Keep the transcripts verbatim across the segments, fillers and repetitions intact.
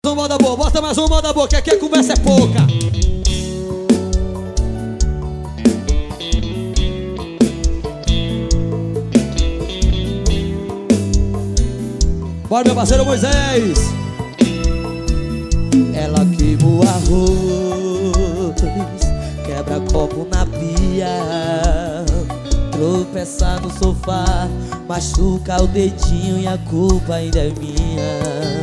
Bota uma moda boa, bota mais uma moda boa, que aqui a conversa é pouca. Bora, meu parceiro Moisés. Ela queima o arroz, quebra copo na pia, tropeça no sofá, machuca o dedinho e a culpa ainda é minha.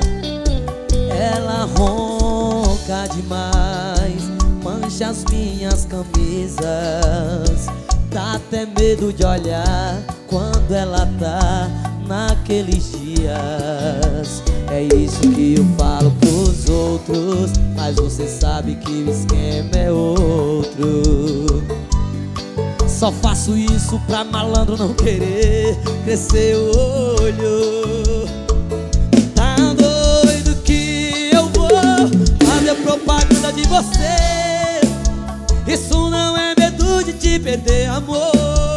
Ela ronca demais, mancha as minhas camisas, dá até medo de olhar quando ela tá naqueles dias. É isso que eu falo pros outros, mas você sabe que o esquema é outro. Só faço isso pra malandro não querer crescer o olho. Tá doido que eu vou fazer propaganda de você. Isso não é medo de te perder, amor.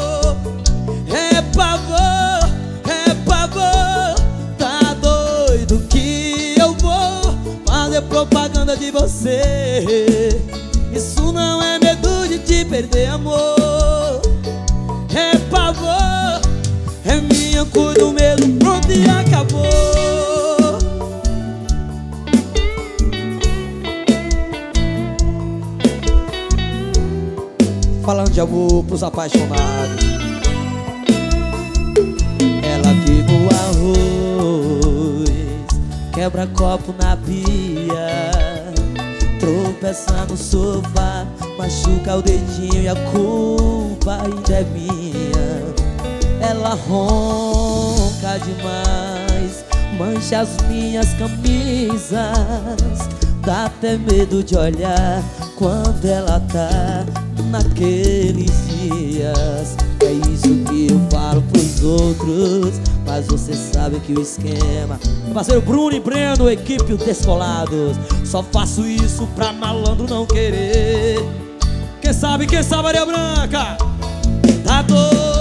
É pavor, é pavor. Tá doido que eu vou fazer propaganda de você. Isso não é medo de te perder, amor. É pavor, é minha cor do medo, pronto e acabou. Falando de amor pros apaixonados. Ela queima o arroz, quebra copo na pia, tropeça no sofá, machuca o dedinho e a culpa ainda é minha. Ela ronca demais, mancha as minhas camisas, dá até medo de olhar quando ela tá naqueles dias. É isso que eu falo pros outros, mas você sabe que o esquema. Meu parceiro Bruno e Breno, equipe Descolados. Só faço isso pra malandro não querer. Quem sabe, quem sabe, Areia Branca. Tá doido